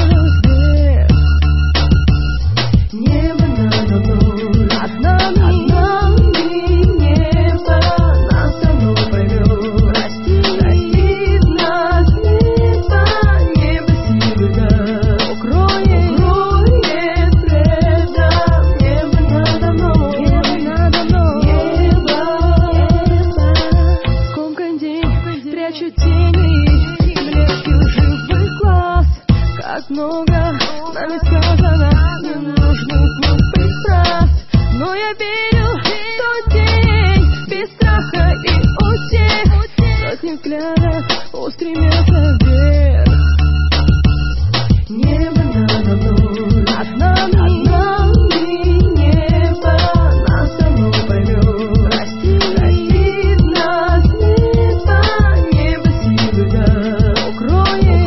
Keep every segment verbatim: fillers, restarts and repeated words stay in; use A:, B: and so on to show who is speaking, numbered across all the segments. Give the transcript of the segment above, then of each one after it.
A: Много нами сказано ненужных глупых фраз, но я верю в тот день без страха и утех. Сотни взглядов устремятся вверх. Небо надо мной, над нами, над нами небо нас само поймет. Прости, прости нас небо, небо силы даст, укроет.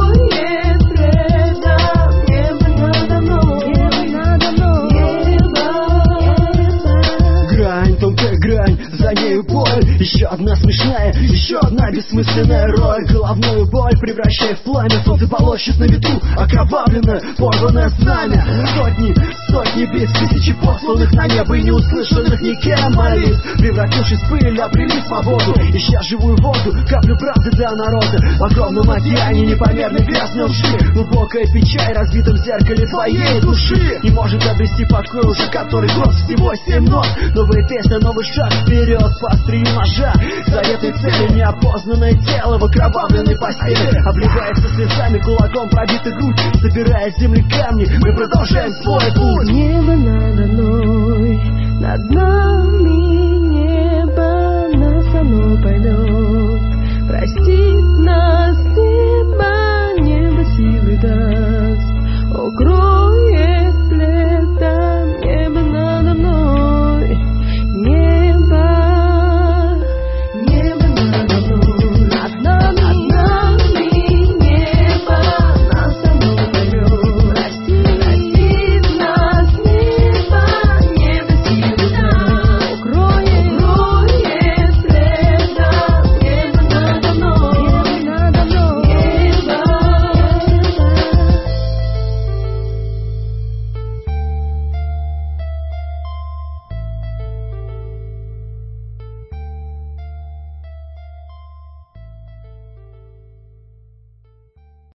B: За нею боль, еще одна смешная, еще одна бессмысленная роль. Головную боль превращая в пламя, солнце полощет на ветру окровавленное, порванное знамя. Сотни, сотни бит, тысячи посланных на небо и неуслышанных никем молитв, превратившись в пыль, обрели свободу, ища живую воду, каплю правды для народа. В огромном океане непомерной грязной лжи, глубокая печаль разбита в зеркале твоей души. Не может обрести покой уже который год, всего семь нот. Новая песня, новый шаг вперед по острию ножа, заветной цели неопознанное тело в окровавленной постели обливается слезами, кулаком пробита грудь, собирая с земли камни, мы продолжаем свой путь.
A: Небо надо мной, над нами небо нас само поймет. Простит нас небо, небо силы даст.